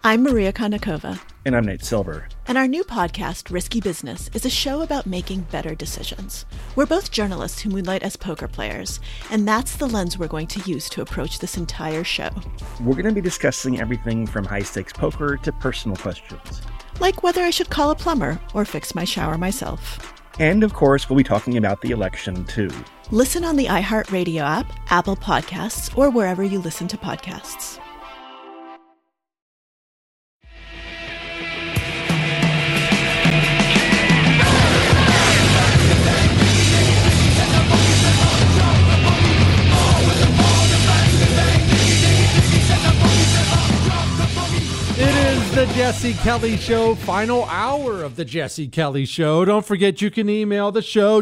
I'm Maria Konnikova. And I'm Nate Silver. And our new podcast, Risky Business, is a show about making better decisions. We're both journalists who moonlight as poker players, and that's the lens we're going to use to approach this entire show. We're going to be discussing everything from high-stakes poker to personal questions. Like whether I should call a plumber or fix my shower myself. And, of course, we'll be talking about the election, too. Listen on the iHeartRadio app, Apple Podcasts, or wherever you listen to podcasts. The Jesse Kelly Show, final hour of the Jesse Kelly Show. Don't forget you can email the show,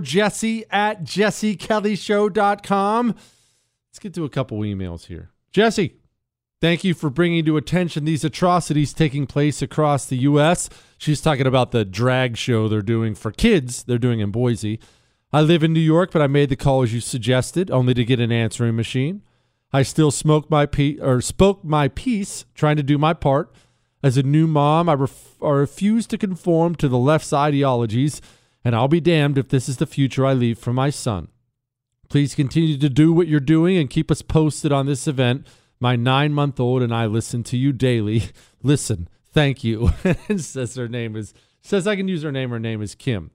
jesse@jessekellyshow.com. Let's get to a couple emails here. Jesse, thank you for bringing to attention these atrocities taking place across the U.S. She's talking about the drag show they're doing for kids. They're doing in Boise. I live in New York, but I made the call as you suggested, only to get an answering machine. I still spoke my piece, trying to do my part. As a new mom, I refuse to conform to the left's ideologies, and I'll be damned if this is the future I leave for my son. Please continue to do what you're doing and keep us posted on this event. My 9-month-old and I listen to you daily. Listen, thank you. And says I can use her name. Her name is Kim.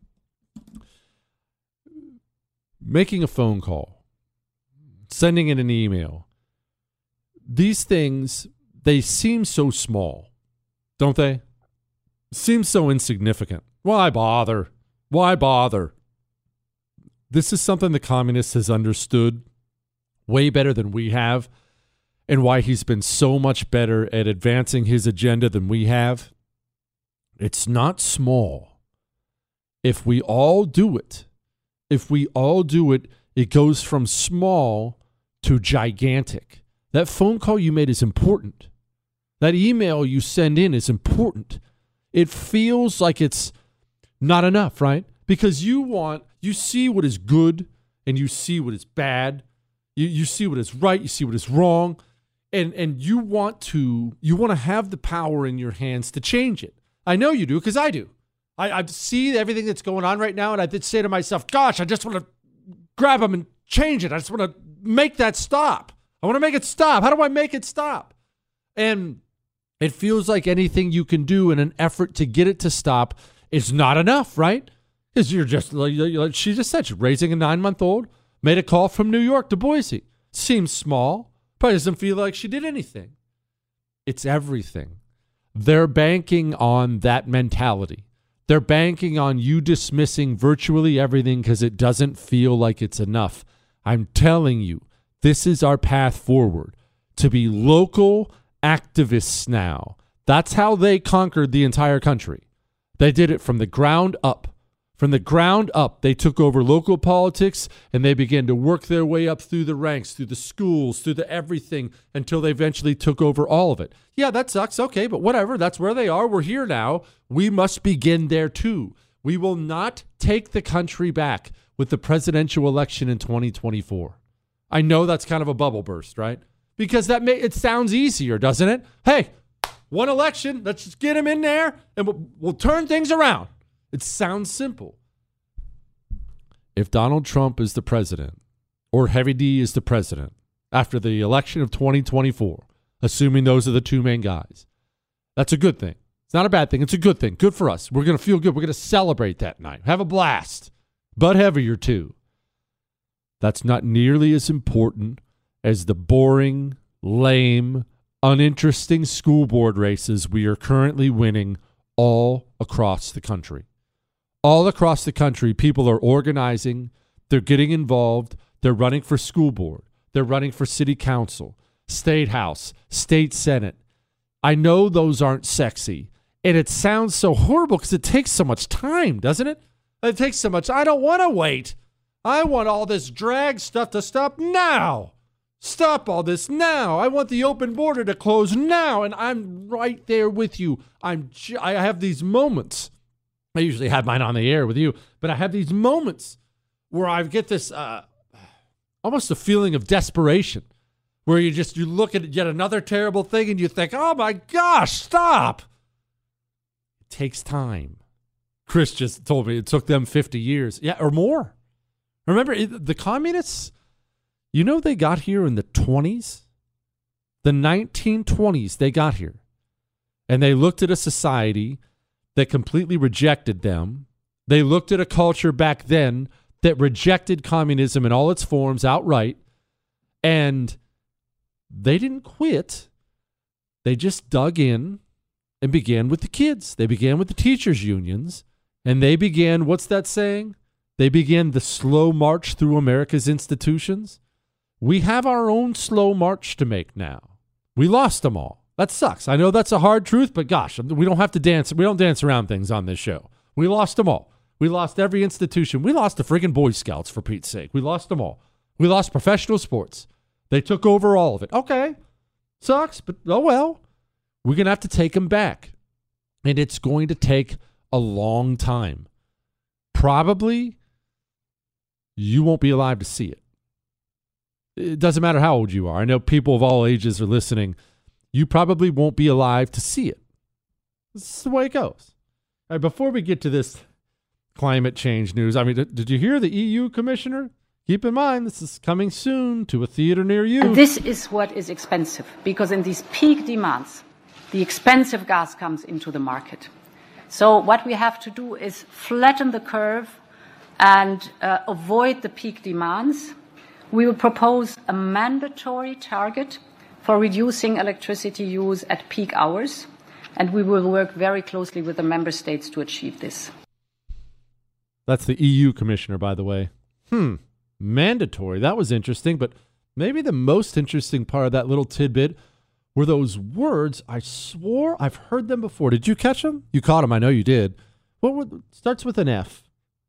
Making a phone call, sending in an email. These things, they seem so small. Don't they? Seems so insignificant. Why bother? Why bother? This is something the communist has understood way better than we have, and why he's been so much better at advancing his agenda than we have. It's not small. If we all do it, it goes from small to gigantic. That phone call you made is important. That email you send in is important. It feels like it's not enough, right? Because you see what is good and you see what is bad. You see what is right, you see what is wrong. And you want to have the power in your hands to change it. I know you do, because I do. I see everything that's going on right now, and I did say to myself, gosh, I just want to grab them and change it. I just want to make that stop. I want to make it stop. How do I make it stop? And it feels like anything you can do in an effort to get it to stop is not enough, right? Because you're just, like she just said, she's raising a 9-month-old, made a call from New York to Boise. Seems small, probably doesn't feel like she did anything. It's everything. They're banking on that mentality. They're banking on you dismissing virtually everything because it doesn't feel like it's enough. I'm telling you, this is our path forward, to be local activists now. That's how they conquered the entire country. They did it from the ground up. From the ground up, they took over local politics and they began to work their way up through the ranks, through the schools, through the everything, until they eventually took over all of it. Yeah, that sucks. Okay, but whatever. That's where they are. We're here now. We must begin there too. We will not take the country back with the presidential election in 2024. I know that's kind of a bubble burst, right? Because it sounds easier, doesn't it? Hey, one election, let's just get him in there and we'll turn things around. It sounds simple. If Donald Trump is the president, or Heavy D is the president, after the election of 2024, assuming those are the two main guys, that's a good thing. It's not a bad thing. It's a good thing. Good for us. We're going to feel good. We're going to celebrate that night. Have a blast. But heavier, too. That's not nearly as important as the boring, lame, uninteresting school board races we are currently winning all across the country. All across the country, people are organizing, they're getting involved, they're running for school board, they're running for city council, state house, state senate. I know those aren't sexy, and it sounds so horrible because it takes so much time, doesn't it? It takes so much. I don't want to wait. I want all this drag stuff to stop now. Stop all this now. I want the open border to close now, and I'm right there with you. I have these moments. I usually have mine on the air with you, but I have these moments where I get this almost a feeling of desperation, where you look at yet another terrible thing and you think, oh my gosh, stop. It takes time. Chris just told me it took them 50 years. Yeah, or more. Remember, the communists, they got here in the 20s. The 1920s, they got here. And they looked at a society that completely rejected them. They looked at a culture back then that rejected communism in all its forms outright. And they didn't quit. They just dug in and began with the kids. They began with the teachers' unions. And they began, what's that saying? They began the slow march through America's institutions. We have our own slow march to make now. We lost them all. That sucks. I know that's a hard truth, but gosh, we don't have to dance. We don't dance around things on this show. We lost them all. We lost every institution. We lost the friggin' Boy Scouts, for Pete's sake. We lost them all. We lost professional sports. They took over all of it. Okay. Sucks, but oh well. We're going to have to take them back. And it's going to take a long time. Probably you won't be alive to see it. It doesn't matter how old you are. I know people of all ages are listening. You probably won't be alive to see it. This is the way it goes. All right, before we get to this climate change news, I mean, did you hear the EU commissioner? Keep in mind, this is coming soon to a theater near you. And this is what is expensive, because in these peak demands, the expensive gas comes into the market. So what we have to do is flatten the curve and avoid the peak demands. We will propose a mandatory target for reducing electricity use at peak hours, and we will work very closely with the member states to achieve this. That's the EU commissioner, by the way. Mandatory. That was interesting, but maybe the most interesting part of that little tidbit were those words. I swore I've heard them before. Did you catch them? You caught them. I know you did. Starts with an F.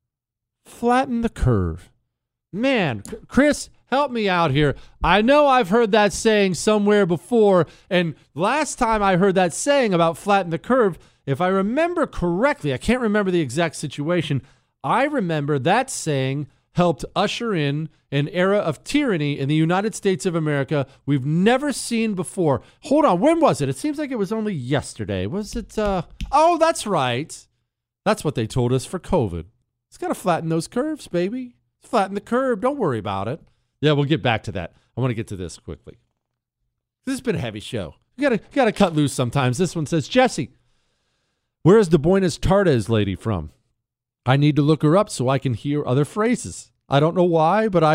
Flatten the curve. Man, Chris, help me out here. I know I've heard that saying somewhere before, and last time I heard that saying about flatten the curve, if I remember correctly, I can't remember the exact situation, I remember that saying helped usher in an era of tyranny in the United States of America we've never seen before. Hold on, when was it? It seems like it was only yesterday. Was it? Oh, that's right. That's what they told us for COVID. It's got to flatten those curves, baby. Flatten the curve. Don't worry about it. Yeah, we'll get back to that. I want to get to this quickly. This has been a heavy show. You gotta cut loose sometimes. This one says, Jesse, where is the Buenos Tardes lady from? I need to look her up so I can hear other phrases. I don't know why, but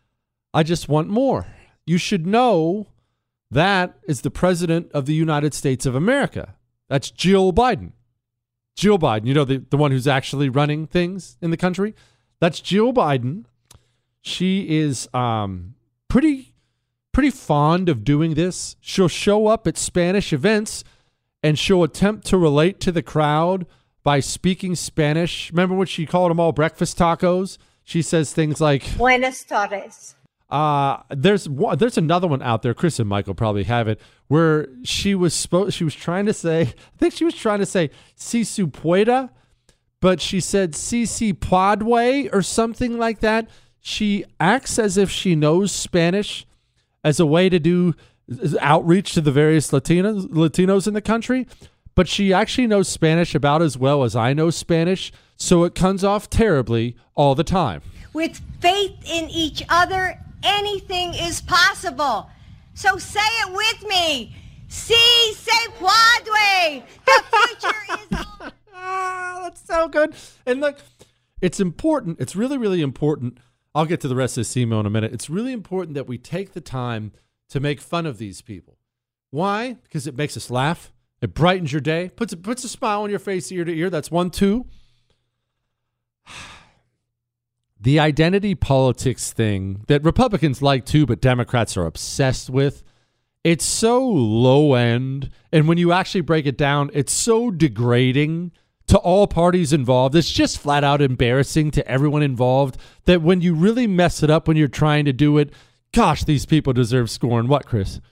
I just want more. You should know that is the president of the United States of America. That's Jill Biden. Jill Biden, you know, the one who's actually running things in the country. That's Jill Biden. She is pretty fond of doing this. She'll show up at Spanish events and she'll attempt to relate to the crowd by speaking Spanish. Remember when she called them all breakfast tacos? She says things like Buenas tardes. There's another one out there. Chris and Michael probably have it, where she was trying to say, I think she was trying to say si su pueda, but she said si si podwe or something like that. She acts as if she knows Spanish as a way to do outreach to the various Latinos in the country, but she actually knows Spanish about as well as I know Spanish, so it comes off terribly all the time. With faith in each other, anything is possible. So say it with me. Si se puede. The future is on. That's so good. And look, it's important. It's really, really important. I'll get to the rest of this email in a minute. It's really important that we take the time to make fun of these people. Why? Because it makes us laugh. It brightens your day. Puts a smile on your face ear to ear. That's 1, 2. The identity politics thing that Republicans like too, but Democrats are obsessed with. It's so low end. And when you actually break it down, it's so degrading to all parties involved. It's just flat out embarrassing to everyone involved that when you really mess it up, when you're trying to do it, gosh, these people deserve scorn. What, Chris?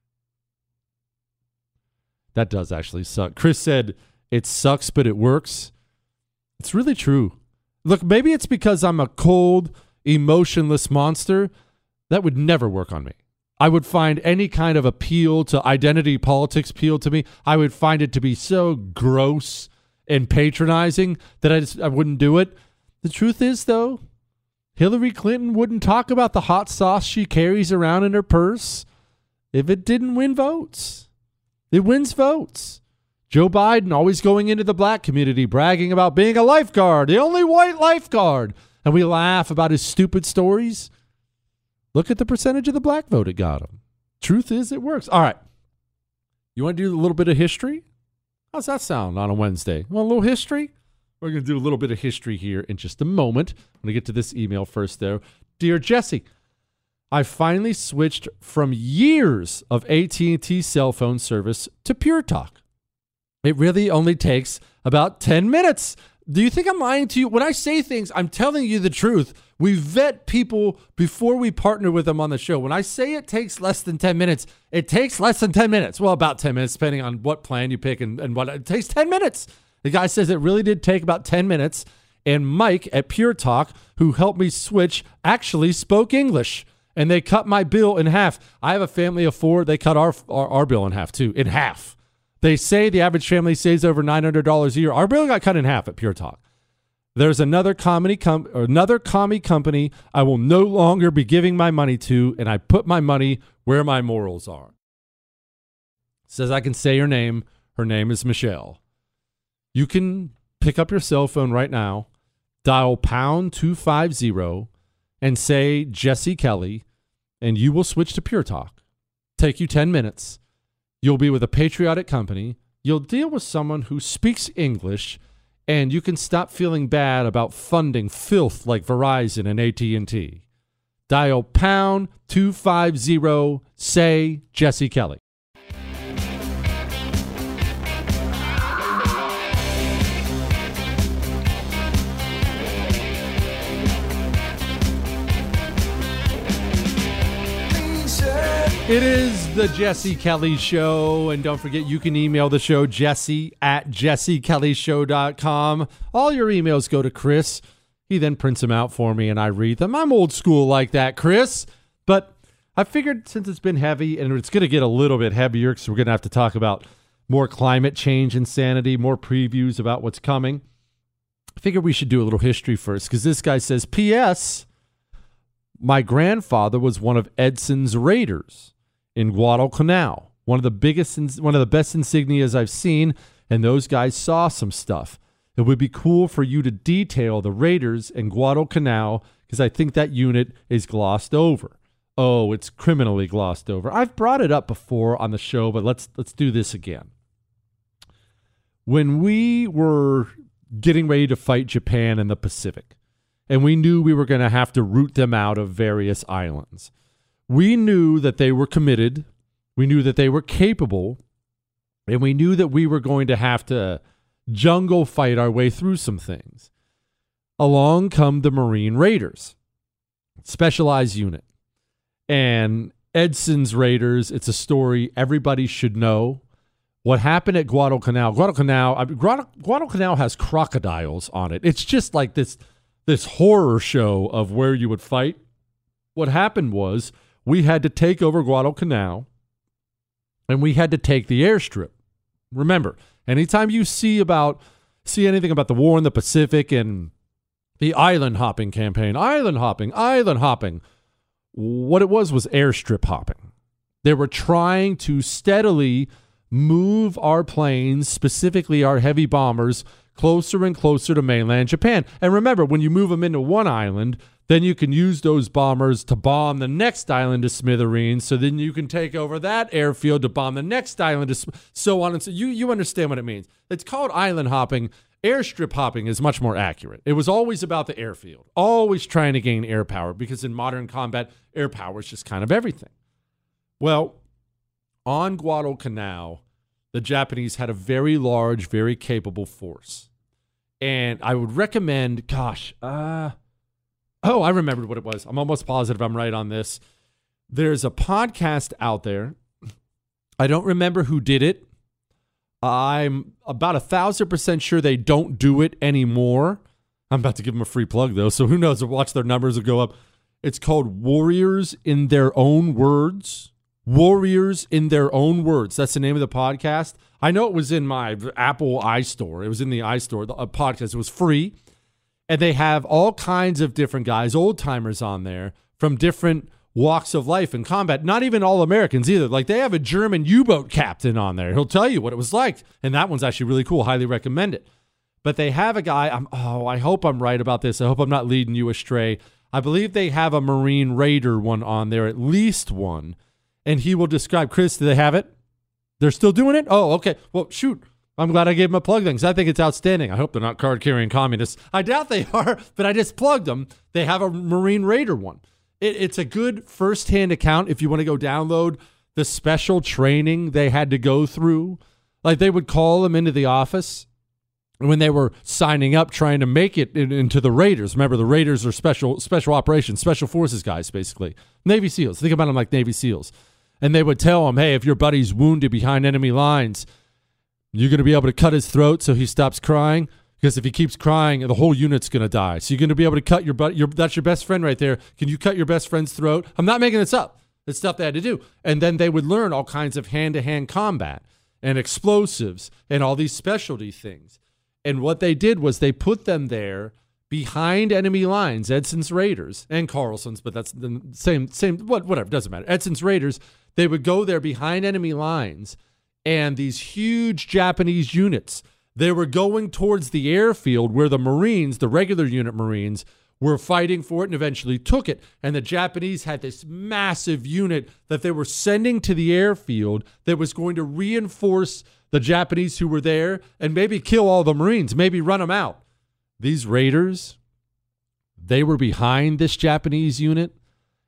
That does actually suck. Chris said, it sucks, but it works. It's really true. Look, maybe it's because I'm a cold, emotionless monster. That would never work on me. I would find any kind of appeal to identity politics appeal to me. I would find it to be so gross and patronizing that I wouldn't do it. The truth is, though, Hillary Clinton wouldn't talk about the hot sauce she carries around in her purse if it didn't win votes. It wins votes. Joe Biden always going into the black community bragging about being a lifeguard, the only white lifeguard. And we laugh about his stupid stories. Look at the percentage of the black vote it got him. Truth is, it works. All right. You want to do a little bit of history? How's that sound on a Wednesday? Want a little history? We're going to do a little bit of history here in just a moment. I'm going to get to this email first, though. Dear Jesse, I finally switched from years of AT&T cell phone service to Pure Talk. It really only takes about 10 minutes. Do you think I'm lying to you? When I say things, I'm telling you the truth. We vet people before we partner with them on the show. When I say it takes less than 10 minutes, it takes less than 10 minutes. Well, about 10 minutes, depending on what plan you pick and what. It takes 10 minutes. The guy says it really did take about 10 minutes. And Mike at Pure Talk, who helped me switch, actually spoke English. And they cut my bill in half. I have a family of 4. They cut our bill in half, too. In half. They say the average family saves over $900 a year. Our bill got cut in half at Pure Talk. There's another commie company I will no longer be giving my money to, and I put my money where my morals are. Says I can say her name. Her name is Michelle. You can pick up your cell phone right now, dial pound 250, and say Jesse Kelly, and you will switch to Pure Talk. Take you 10 minutes. You'll be with a patriotic company. You'll deal with someone who speaks English, and you can stop feeling bad about funding filth like Verizon and AT&T. Dial pound 250, say Jesse Kelly. It is the Jesse Kelly Show, and don't forget you can email the show, jesse@jessekellyshow.com. All your emails go to Chris. He then prints them out for me, and I read them. I'm old school like that, Chris. But I figured since it's been heavy, and it's going to get a little bit heavier because we're going to have to talk about more climate change insanity, more previews about what's coming, I figured we should do a little history first, because this guy says, P.S., my grandfather was one of Edson's Raiders in Guadalcanal, one of the best insignias I've seen, and those guys saw some stuff. It would be cool for you to detail the Raiders in Guadalcanal, because I think that unit is glossed over. Oh, it's criminally glossed over. I've brought it up before on the show, but let's do this again. When we were getting ready to fight Japan in the Pacific, and we knew we were going to have to root them out of various islands, we knew that they were committed, we knew that they were capable, and we knew that we were going to have to jungle fight our way through some things. Along come the Marine Raiders, specialized unit. And Edson's Raiders, it's a story everybody should know. What happened at Guadalcanal? Guadalcanal has crocodiles on it. It's just like this horror show of where you would fight. What happened was we had to take over Guadalcanal, and we had to take the airstrip. Remember, anytime you see anything about the war in the Pacific and the island hopping campaign, island hopping, what it was airstrip hopping. They were trying to steadily move our planes, specifically our heavy bombers, closer and closer to mainland Japan. And remember, when you move them into one island, then you can use those bombers to bomb the next island to smithereens. So then you can take over that airfield to bomb the next island to so on and so. You understand what it means. It's called island hopping. Airstrip hopping is much more accurate. It was always about the airfield, always trying to gain air power, because in modern combat, air power is just kind of everything. Well, on Guadalcanal, the Japanese had a very large, very capable force. And I would recommend, I remembered what it was. I'm almost positive I'm right on this. There's a podcast out there. I don't remember who did it. I'm about 1,000% sure they don't do it anymore. I'm about to give them a free plug, though, so who knows? Watch their numbers will go up. It's called Warriors in Their Own Words. Warriors in Their Own Words. That's the name of the podcast. I know it was in my Apple iStore. It was in the iStore, the podcast. It was free. And they have all kinds of different guys, old timers on there from different walks of life and combat. Not even all Americans either. Like they have a German U-boat captain on there. He'll tell you what it was like. And that one's actually really cool. Highly recommend it. But they have a guy. I hope I'm right about this. I hope I'm not leading you astray. I believe they have a Marine Raider one on there, at least one. And he will describe. Chris, do they have it? They're still doing it? Oh, okay. Well, shoot. I'm glad I gave them a plug then because I think it's outstanding. I hope they're not card-carrying communists. I doubt they are, but I just plugged them. They have a Marine Raider one. It's a good first-hand account if you want to go download the special training they had to go through. Like they would call them into the office when they were signing up, trying to make it into the Raiders. Remember, the Raiders are special operations, special forces guys, basically. Navy SEALs. Think about them like Navy SEAls. And they would tell them, hey, if your buddy's wounded behind enemy lines, you're going to be able to cut his throat so he stops crying, because if he keeps crying, the whole unit's going to die. So you're going to be able to cut your buddy. That's your best friend right there. Can you cut your best friend's throat? I'm not making this up. It's stuff they had to do. And then they would learn all kinds of hand-to-hand combat and explosives and all these specialty things. And what they did was they put them there behind enemy lines, Edson's Raiders and Carlson's, but that's the same, whatever, doesn't matter. Edson's Raiders, they would go there behind enemy lines, and these huge Japanese units, they were going towards the airfield where the Marines, the regular unit Marines, were fighting for it and eventually took it. And the Japanese had this massive unit that they were sending to the airfield that was going to reinforce the Japanese who were there and maybe kill all the Marines, maybe run them out. These Raiders, they were behind this Japanese unit,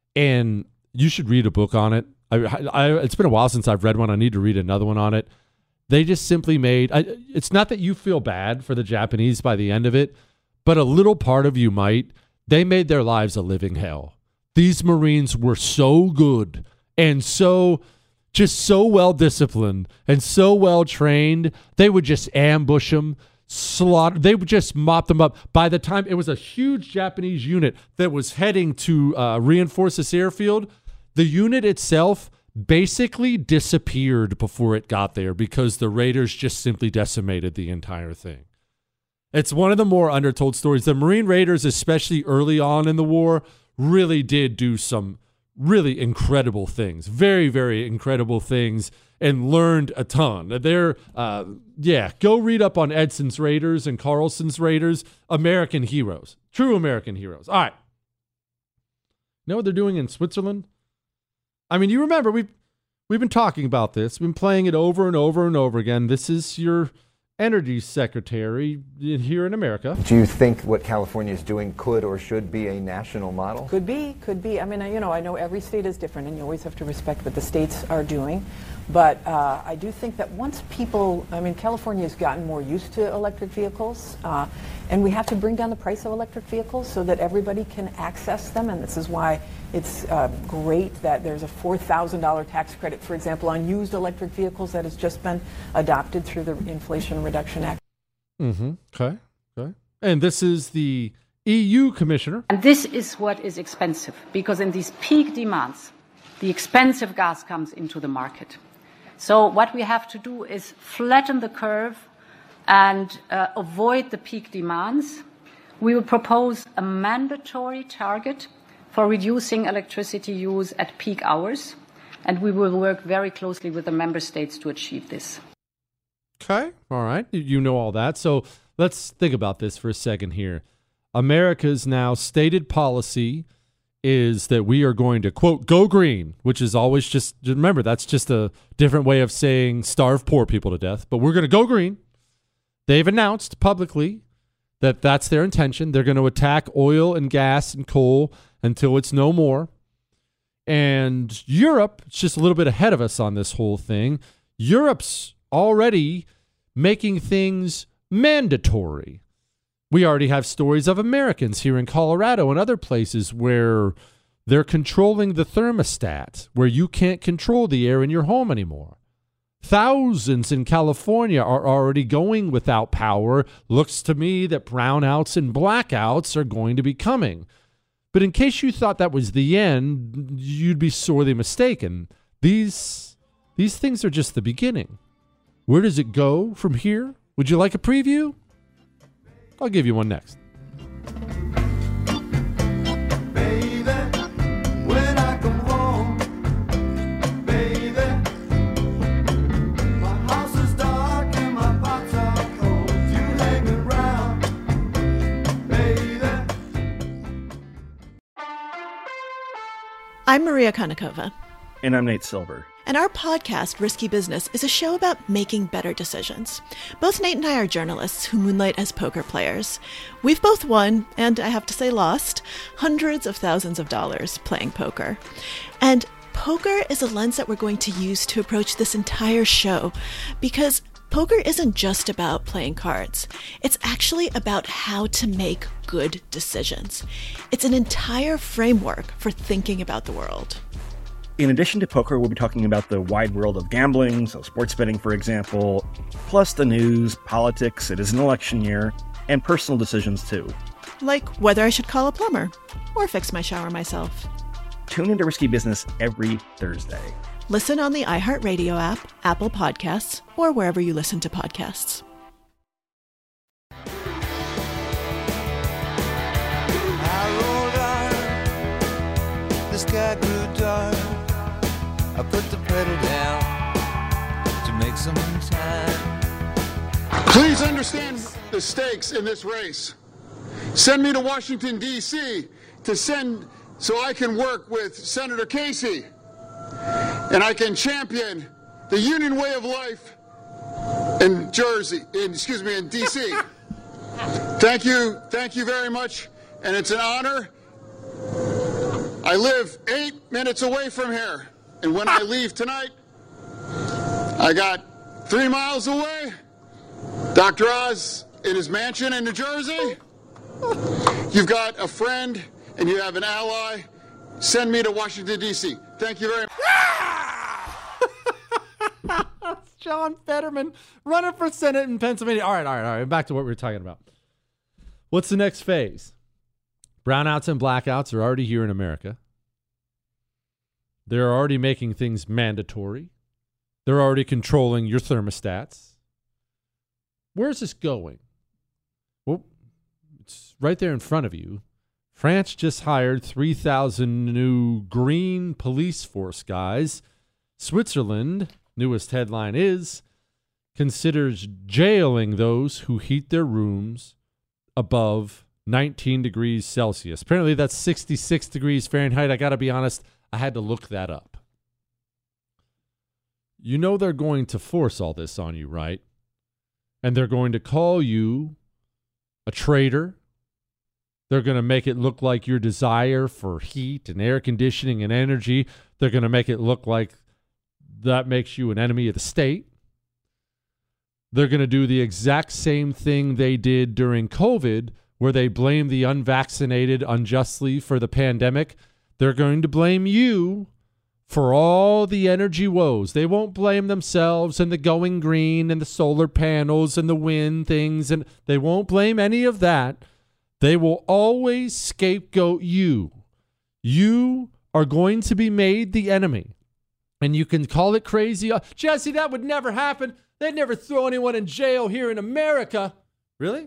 and you should read a book on it. It's been a while since I've read one. I need to read another one on it. They just simply made, it's not that you feel bad for the Japanese by the end of it, but a little part of you might. They made their lives a living hell. These Marines were so good and so well disciplined and so well trained. They would just ambush them, slaughter. They would just mop them up. By the time it was a huge Japanese unit that was heading to reinforce this airfield, the unit itself basically disappeared before it got there because the Raiders just simply decimated the entire thing. It's one of the more undertold stories. The Marine Raiders, especially early on in the war, really did do some really incredible things, very, very incredible things, and learned a ton. They're, go read up on Edson's Raiders and Carlson's Raiders. American heroes, true American heroes. All right. You know what they're doing in Switzerland? I mean, you remember, we've been talking about this. We've been playing it over and over and over again. This is your energy secretary here in America. Do you think what California is doing could or should be a national model? Could be. I mean, I know every state is different, and you always have to respect what the states are doing. But I do think that once people, California has gotten more used to electric vehicles, and we have to bring down the price of electric vehicles so that everybody can access them. And this is why it's great that there's a $4,000 tax credit, for example, on used electric vehicles that has just been adopted through the Inflation Reduction Act. Mm-hmm. Okay. And this is the EU commissioner. And this is what is expensive, because in these peak demands, the expensive gas comes into the market. So what we have to do is flatten the curve and avoid the peak demands. We will propose a mandatory target for reducing electricity use at peak hours, and we will work very closely with the member states to achieve this. Okay, all right. You know all that. So let's think about this for a second here. America's now stated policy is that we are going to, quote, go green, which is always just, remember, that's just a different way of saying starve poor people to death, but we're going to go green. They've announced publicly that that's their intention. They're going to attack oil and gas and coal until it's no more. And Europe, it's just a little bit ahead of us on this whole thing. Europe's already making things mandatory. We already have stories of Americans here in Colorado and other places where they're controlling the thermostat, where you can't control the air in your home anymore. Thousands in California are already going without power. Looks to me that brownouts and blackouts are going to be coming. But in case you thought that was the end, you'd be sorely mistaken. These things are just the beginning. Where does it go from here? Would you like a preview? I'll give you one next. I'm Maria Konnikova. And I'm Nate Silver. And our podcast, Risky Business, is a show about making better decisions. Both Nate and I are journalists who moonlight as poker players. We've both won, and I have to say lost, hundreds of thousands of dollars playing poker. And poker is a lens that we're going to use to approach this entire show, because poker isn't just about playing cards. It's actually about how to make good decisions. It's an entire framework for thinking about the world. In addition to poker, we'll be talking about the wide world of gambling, so sports betting, for example, plus the news, politics, it is an election year, and personal decisions too. Like whether I should call a plumber or fix my shower myself. Tune into Risky Business every Thursday. Listen on the iHeartRadio app, Apple Podcasts, or wherever you listen to podcasts. I rolled on, the sky grew dark. I put the pedal down to make some time. Please understand the stakes in this race. Send me to Washington, D.C. so I can work with Senator Casey. And I can champion the union way of life in D.C. Thank you very much, and it's an honor. I live 8 minutes away from here, and when I leave tonight, I got 3 miles away, Dr. Oz in his mansion in New Jersey. You've got a friend, and you have an ally. Send me to Washington, D.C. Thank you very much. John Fetterman running for Senate in Pennsylvania. All right. Back to what we were talking about. What's the next phase? Brownouts and blackouts are already here in America. They're already making things mandatory. They're already controlling your thermostats. Where's this going? Well, it's right there in front of you. France just hired 3,000 new green police force guys. Switzerland, newest headline is, considers jailing those who heat their rooms above 19 degrees Celsius. Apparently that's 66 degrees Fahrenheit. I got to be honest, I had to look that up. You know they're going to force all this on you, right? And they're going to call you a traitor. They're going to make it look like your desire for heat and air conditioning and energy. They're going to make it look like that makes you an enemy of the state. They're going to do the exact same thing they did during COVID, where they blame the unvaccinated unjustly for the pandemic. They're going to blame you for all the energy woes. They won't blame themselves and the going green and the solar panels and the wind things, and they won't blame any of that. They will always scapegoat you. You are going to be made the enemy. And you can call it crazy. Jesse, that would never happen. They'd never throw anyone in jail here in America. Really?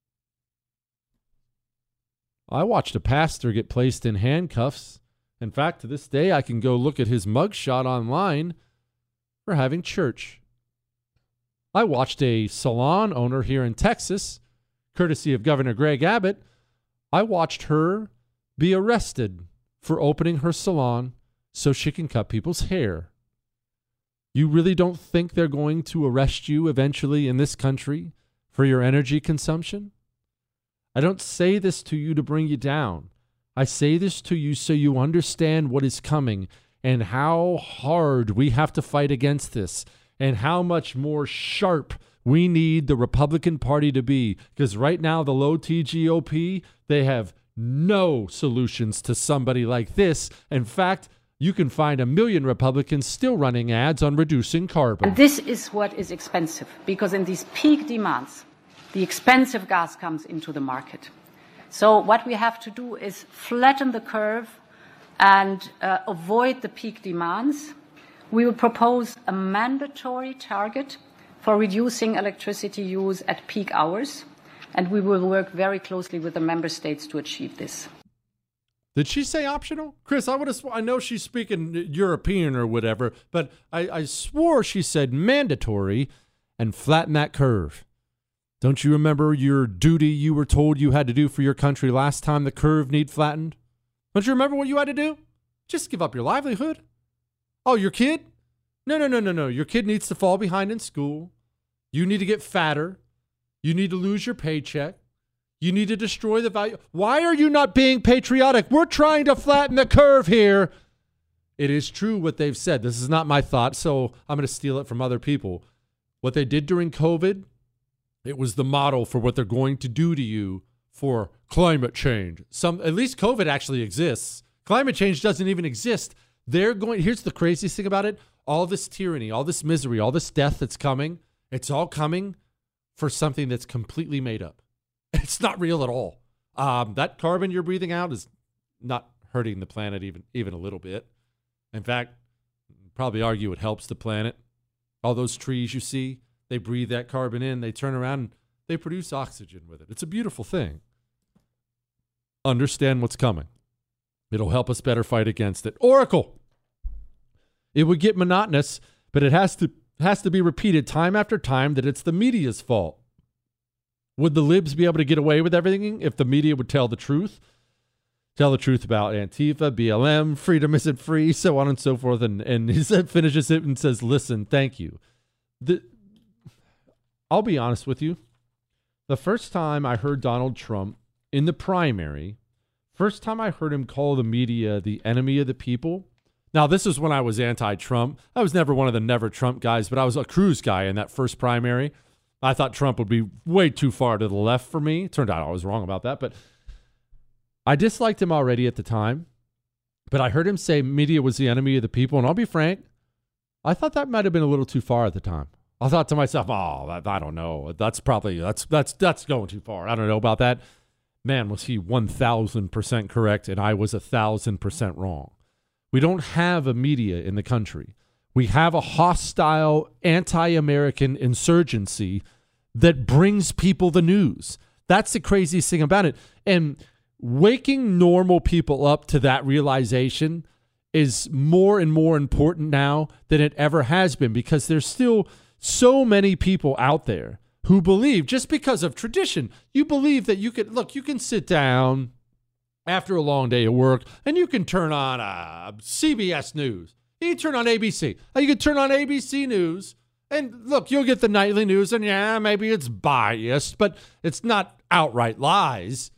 I watched a pastor get placed in handcuffs. In fact, to this day, I can go look at his mugshot online for having church. I watched a salon owner here in Texas, courtesy of Governor Greg Abbott. I watched her be arrested for opening her salon so she can cut people's hair. You really don't think they're going to arrest you eventually in this country for your energy consumption? I don't say this to you to bring you down. I say this to you so you understand what is coming and how hard we have to fight against this and how much more sharp we need the Republican Party to be. Because right now, the low T GOP, they have no solutions to somebody like this. In fact, you can find 1 million Republicans still running ads on reducing carbon. And this is what is expensive, because in these peak demands, the expensive gas comes into the market. So what we have to do is flatten the curve and avoid the peak demands. We will propose a mandatory target for reducing electricity use at peak hours, and we will work very closely with the member states to achieve this. Did she say optional? Chris, I know she's speaking European or whatever, but I swore she said mandatory and flatten that curve. Don't you remember your duty you were told you had to do for your country last time the curve need flattened? Don't you remember what you had to do? Just give up your livelihood. Oh, your kid? No. Your kid needs to fall behind in school. You need to get fatter. You need to lose your paycheck. You need to destroy the value. Why are you not being patriotic? We're trying to flatten the curve here. It is true what they've said. This is not my thought, so I'm going to steal it from other people. What they did during COVID, it was the model for what they're going to do to you for climate change. At least COVID actually exists. Climate change doesn't even exist. Here's the craziest thing about it. All this tyranny, all this misery, all this death that's coming, it's all coming for something that's completely made up. It's not real at all. That carbon you're breathing out is not hurting the planet even a little bit. In fact, probably argue it helps the planet. All those trees you see, they breathe that carbon in, they turn around and they produce oxygen with it. It's a beautiful thing. Understand what's coming. It'll help us better fight against it. Oracle. It would get monotonous, but it has to be repeated time after time that it's the media's fault. Would the libs be able to get away with everything if the media would tell the truth? Tell the truth about Antifa, BLM, freedom isn't free, so on and so forth. And he finishes it and says, listen, thank you. I'll be honest with you. The first time I heard Donald Trump in the primary, first time I heard him call the media the enemy of the people. Now, this is when I was anti-Trump. I was never one of the never Trump guys, but I was a Cruz guy in that first primary. I thought Trump would be way too far to the left for me. Turned out I was wrong about that, but I disliked him already at the time. But I heard him say media was the enemy of the people, and I'll be frank, I thought that might have been a little too far at the time. I thought to myself, I don't know. That's going too far. I don't know about that. Man, was he 1,000% correct, and I was 1,000% wrong. We don't have a media in the country. We have a hostile, anti-American insurgency that brings people the news. That's the craziest thing about it. And waking normal people up to that realization is more and more important now than it ever has been, because there's still so many people out there who believe, just because of tradition, you believe that you can sit down after a long day of work and you can turn on CBS News. You can turn on ABC. You can turn on ABC News, and look, you'll get the nightly news, and yeah, maybe it's biased, but it's not outright lies.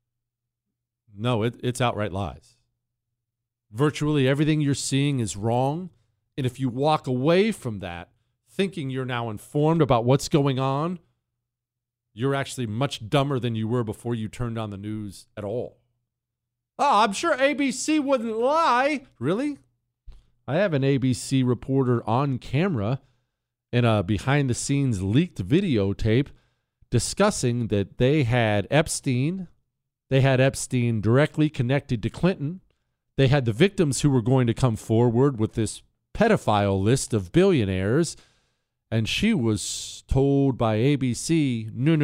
No, it's outright lies. Virtually everything you're seeing is wrong, and if you walk away from that thinking you're now informed about what's going on, you're actually much dumber than you were before you turned on the news at all. Oh, I'm sure ABC wouldn't lie. Really? I have an ABC reporter on camera in a behind-the-scenes leaked videotape discussing that they had Epstein directly connected to Clinton. They had the victims who were going to come forward with this pedophile list of billionaires, and she was told by ABC, no,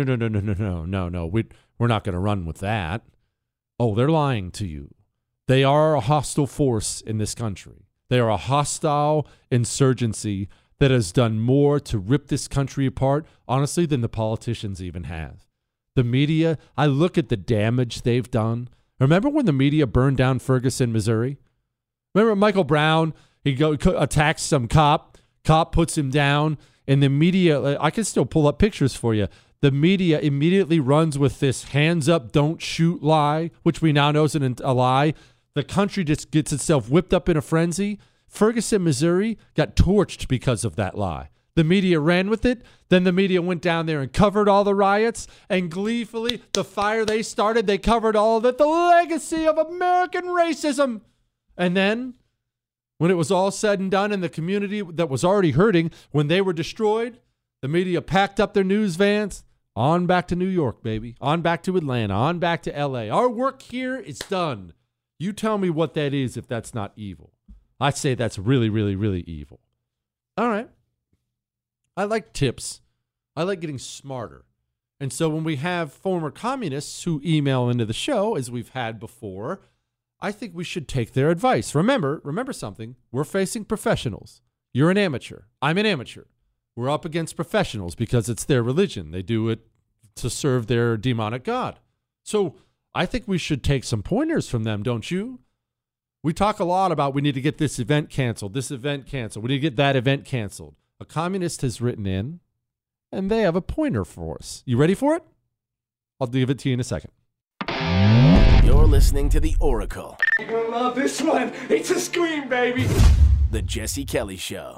we're not going to run with that. Oh, they're lying to you. They are a hostile force in this country. They are a hostile insurgency that has done more to rip this country apart, honestly, than the politicians even have. The media, I look at the damage they've done. Remember when the media burned down Ferguson, Missouri? Remember Michael Brown? He attacks some cop puts him down, and the media, I can still pull up pictures for you. The media immediately runs with this hands up, don't shoot lie, which we now know is a lie. The country just gets itself whipped up in a frenzy. Ferguson, Missouri got torched because of that lie. The media ran with it. Then the media went down there and covered all the riots. And gleefully, the fire they started, they covered all of it. The legacy of American racism. And then, when it was all said and done, and the community that was already hurting, when they were destroyed, the media packed up their news vans. On back to New York, baby. On back to Atlanta. On back to LA. Our work here is done. You tell me what that is if that's not evil. I say that's really, really, really evil. All right. I like tips. I like getting smarter. And so when we have former communists who email into the show, as we've had before, I think we should take their advice. Remember something. We're facing professionals. You're an amateur. I'm an amateur. We're up against professionals because it's their religion. They do it to serve their demonic god. So I think we should take some pointers from them, don't you? We talk a lot about we need to get this event canceled, we need to get that event canceled. A communist has written in, and they have a pointer for us. You ready for it? I'll give it to you in a second. You're listening to The Oracle. You're gonna love this one. It's a scream, baby. The Jesse Kelly Show.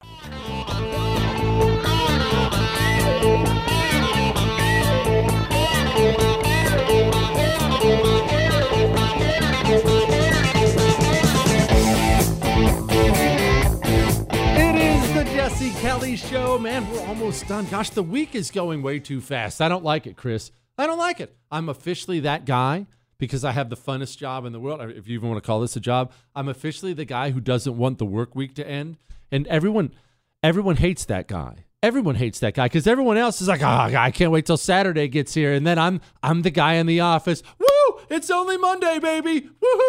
Jesse Kelly Show. Man, we're almost done. Gosh, the week is going way too fast. I don't like it, Chris. I don't like it. I'm officially that guy because I have the funnest job in the world. If you even want to call this a job, I'm officially the guy who doesn't want the work week to end. And everyone hates that guy. Everyone hates that guy because everyone else is like, oh, I can't wait till Saturday gets here. And then I'm the guy in the office. Woo! It's only Monday, baby.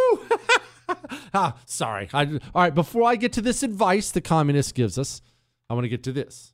Woohoo! Sorry. All right, before I get to this advice the communist gives us, I want to get to this.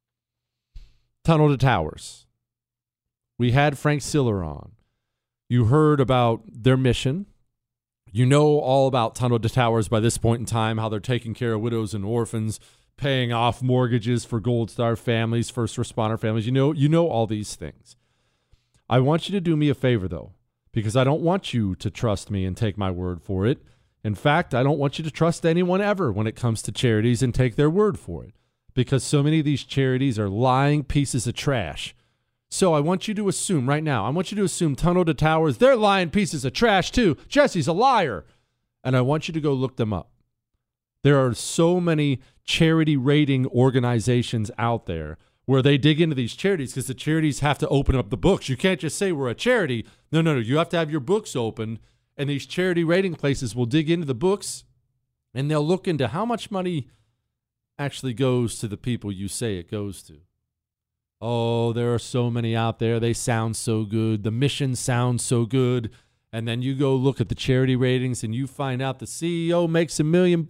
Tunnel to Towers. We had Frank Siller on. You heard about their mission. You know all about Tunnel to Towers by this point in time, how they're taking care of widows and orphans, paying off mortgages for Gold Star families, first responder families. You know all these things. I want you to do me a favor, though, because I don't want you to trust me and take my word for it. In fact, I don't want you to trust anyone ever when it comes to charities and take their word for it, because so many of these charities are lying pieces of trash. So I want you to assume right now, Tunnel to Towers, they're lying pieces of trash too. Jesse's a liar. And I want you to go look them up. There are so many charity rating organizations out there where they dig into these charities because the charities have to open up the books. You can't just say we're a charity. No. You have to have your books open, and these charity rating places will dig into the books, and they'll look into how much money actually goes to the people you say it goes to. Oh, there are so many out there. They sound so good. The mission sounds so good. And then you go look at the charity ratings and you find out the CEO makes $1 million.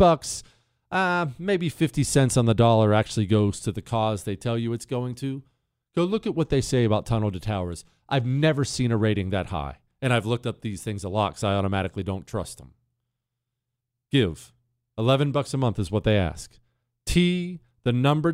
Maybe 50 cents on the dollar actually goes to the cause they tell you it's going to. Go look at what they say about Tunnel to Towers. I've never seen a rating that high. And I've looked up these things a lot because I automatically don't trust them. Give. $11 a month is what they ask. T2T.org.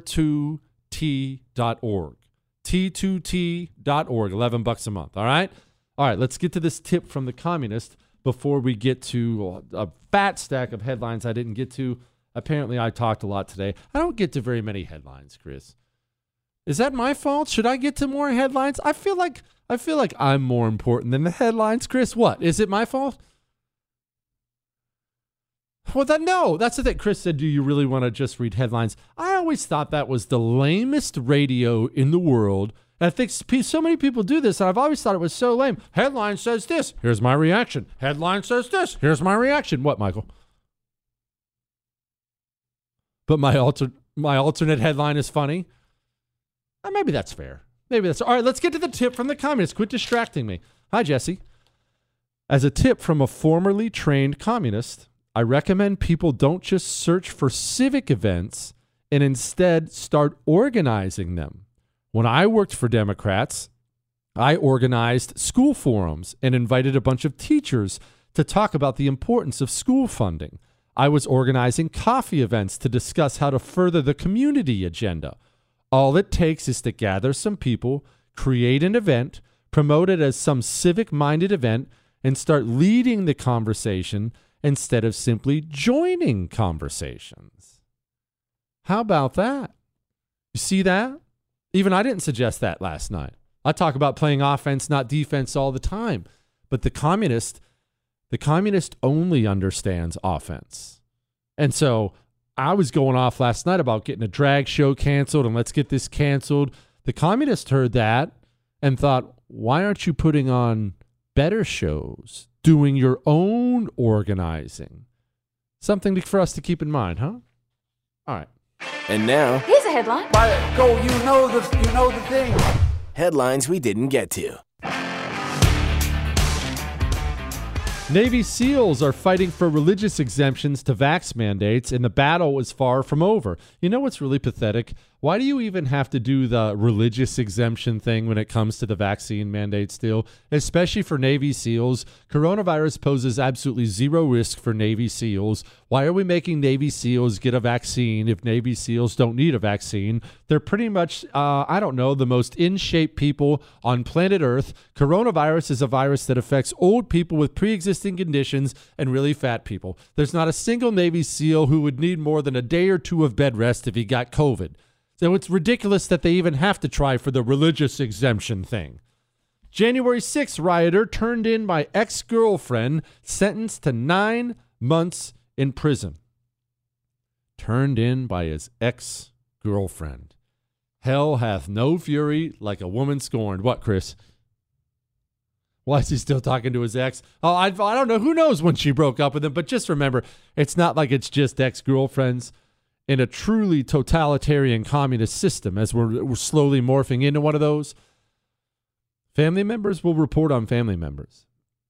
T2T.org, $11 a month. All right, let's get to this tip from the communist before we get to a fat stack of headlines I didn't get to. Apparently, I talked a lot today. I don't get to very many headlines, Chris. Is that my fault? Should I get to more headlines? I feel like I'm more important than the headlines, Chris. What? Is it my fault? Well, no, that's the thing. Chris said, do you really want to just read headlines? I always thought that was the lamest radio in the world. And I think so many people do this, and I've always thought it was so lame. Headline says this. Here's my reaction. Headline says this. Here's my reaction. What, Michael? But my alternate headline is funny? Maybe that's fair. All right, let's get to the tip from the communists. Quit distracting me. Hi, Jesse. As a tip from a formerly trained communist, I recommend people don't just search for civic events and instead start organizing them. When I worked for Democrats, I organized school forums and invited a bunch of teachers to talk about the importance of school funding. I was organizing coffee events to discuss how to further the community agenda. All it takes is to gather some people, create an event, promote it as some civic-minded event, and start leading the conversation instead of simply joining conversations. How about that? You see that? Even I didn't suggest that last night. I talk about playing offense, not defense all the time. But the communist only understands offense. And so I was going off last night about getting a drag show canceled and let's get this canceled. The communist heard that and thought, why aren't you putting on better shows, doing your own organizing? Something for us to keep in mind, huh? All right. And now, here's a headline. Go, you know the thing. headlines we didn't get to. Navy SEALs are fighting for religious exemptions to vax mandates, and the battle is far from over. You know what's really pathetic? Why do you even have to do the religious exemption thing when it comes to the vaccine mandate still? Especially for Navy SEALs. Coronavirus poses absolutely zero risk for Navy SEAls. Why are we making Navy SEAls get a vaccine if Navy SEAls don't need a vaccine? They're pretty much, the most in-shape people on planet Earth. Coronavirus is a virus that affects old people with pre-existing conditions and really fat people. There's not a single Navy SEAL who would need more than a day or two of bed rest if he got COVID. So it's ridiculous that they even have to try for the religious exemption thing. January 6th rioter turned in by ex-girlfriend, sentenced to 9 months in prison. Turned in by his ex-girlfriend. Hell hath no fury like a woman scorned. What, Chris? Why is he still talking to his ex? Oh, I don't know. Who knows when she broke up with him? But just remember, it's not like it's just ex-girlfriends. In a truly totalitarian communist system, as we're slowly morphing into one of those, family members will report on family members.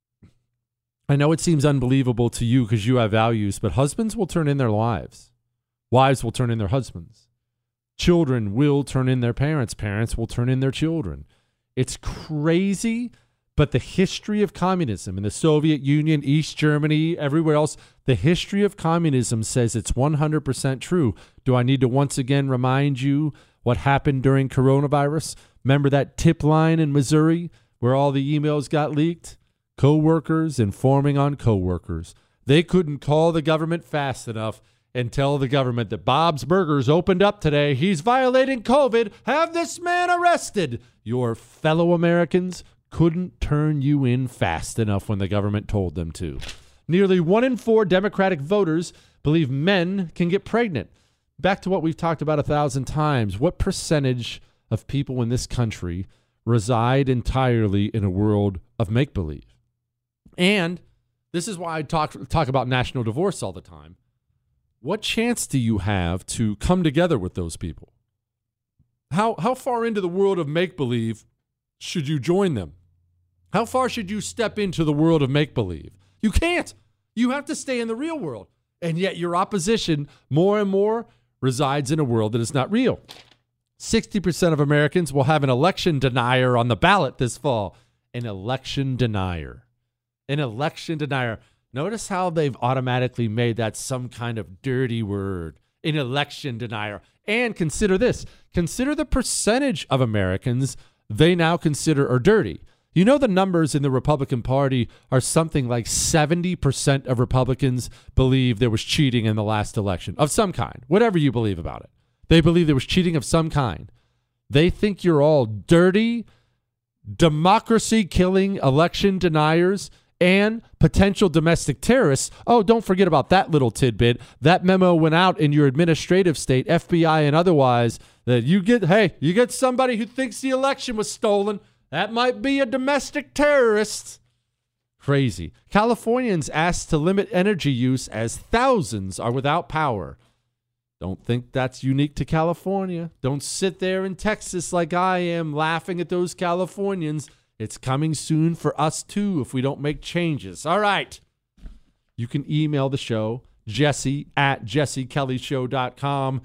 I know it seems unbelievable to you because you have values, but husbands will turn in their wives. Wives will turn in their husbands. Children will turn in their parents. Parents will turn in their children. It's crazy, but the history of communism in the Soviet Union, East Germany, everywhere else, the history of communism says it's 100% true. Do I need to once again remind you what happened during coronavirus? Remember that tip line in Missouri where all the emails got leaked? Co-workers informing on co-workers. They couldn't call the government fast enough and tell the government that Bob's Burgers opened up today. He's violating COVID. Have this man arrested. Your fellow Americans couldn't turn you in fast enough when the government told them to. Nearly 1 in 4 Democratic voters believe men can get pregnant. Back to what we've talked about 1,000 times. What percentage of people in this country reside entirely in a world of make-believe? And this is why I talk about national divorce all the time. What chance do you have to come together with those people? How far into the world of make-believe should you join them? How far should you step into the world of make-believe? You can't. You have to stay in the real world. And yet your opposition more and more resides in a world that is not real. 60% of Americans will have an election denier on the ballot this fall. An election denier. An election denier. Notice how they've automatically made that some kind of dirty word. An election denier. And consider this. Consider the percentage of Americans they now consider are dirty. You know the numbers in the Republican Party are something like 70% of Republicans believe there was cheating in the last election of some kind, whatever you believe about it. They believe there was cheating of some kind. They think you're all dirty, democracy-killing election deniers and potential domestic terrorists. Oh, don't forget about that little tidbit. That memo went out in your administrative state, FBI and otherwise, that you get somebody who thinks the election was stolen. That might be a domestic terrorist. Crazy. Californians asked to limit energy use as thousands are without power. Don't think that's unique to California. Don't sit there in Texas like I am laughing at those Californians. It's coming soon for us too if we don't make changes. All right. You can email the show, Jesse@JesseKellyShow.com.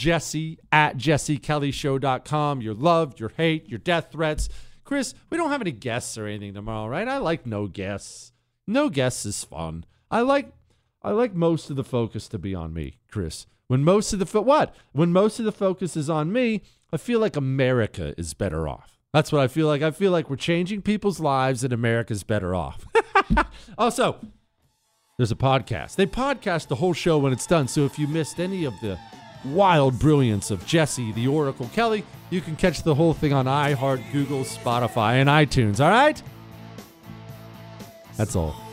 Jesse@JesseKellyShow.com. Your love, your hate, your death threats. Chris, we don't have any guests or anything tomorrow, right? I like no guests. No guests is fun. I like most of the focus to be on me, Chris. When most of the focus is on me, I feel like America is better off. That's what I feel like. I feel like we're changing people's lives and America's better off. Also, there's a podcast. They podcast the whole show when it's done. So if you missed any of the wild brilliance of Jesse, the Oracle Kelly, you can catch the whole thing on iHeart, Google, Spotify, and iTunes. All right? That's all.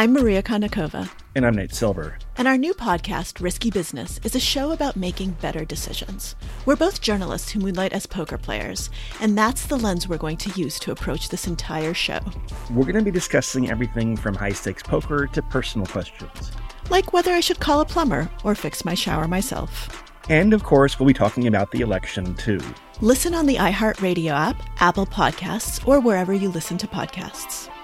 I'm Maria Konnikova. And I'm Nate Silver. And our new podcast, Risky Business, is a show about making better decisions. We're both journalists who moonlight as poker players, and that's the lens we're going to use to approach this entire show. We're going to be discussing everything from high-stakes poker to personal questions. Like whether I should call a plumber or fix my shower myself. And, of course, we'll be talking about the election, too. Listen on the iHeartRadio app, Apple Podcasts, or wherever you listen to podcasts.